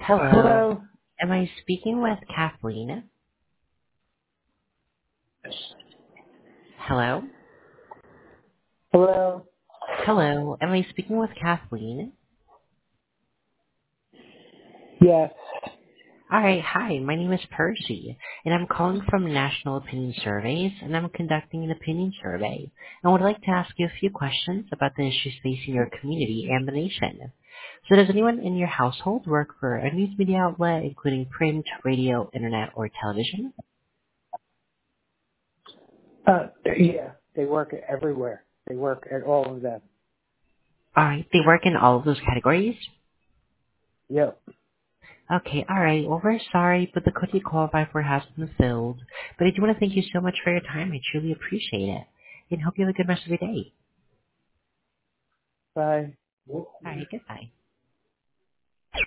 Hello. Hello. Am I speaking with Kathleen? Hello? Hello. Hello. Am I speaking with Kathleen? Yes. Alright, hi. My name is Percy, and I'm calling from National Opinion Surveys, and I'm conducting an opinion survey. I would like to ask you a few questions about the issues facing your community and the nation. So does anyone in your household work for a news media outlet, including print, radio, internet, or television? Yeah. They work everywhere. They work at all of them. Alright, they work in all of those categories? Yep. Okay, alright. Well, we're sorry, but the code you qualify for has been filled. But I do want to thank you so much for your time. I truly appreciate it. And hope you have a good rest of your day. Bye. Alright, goodbye.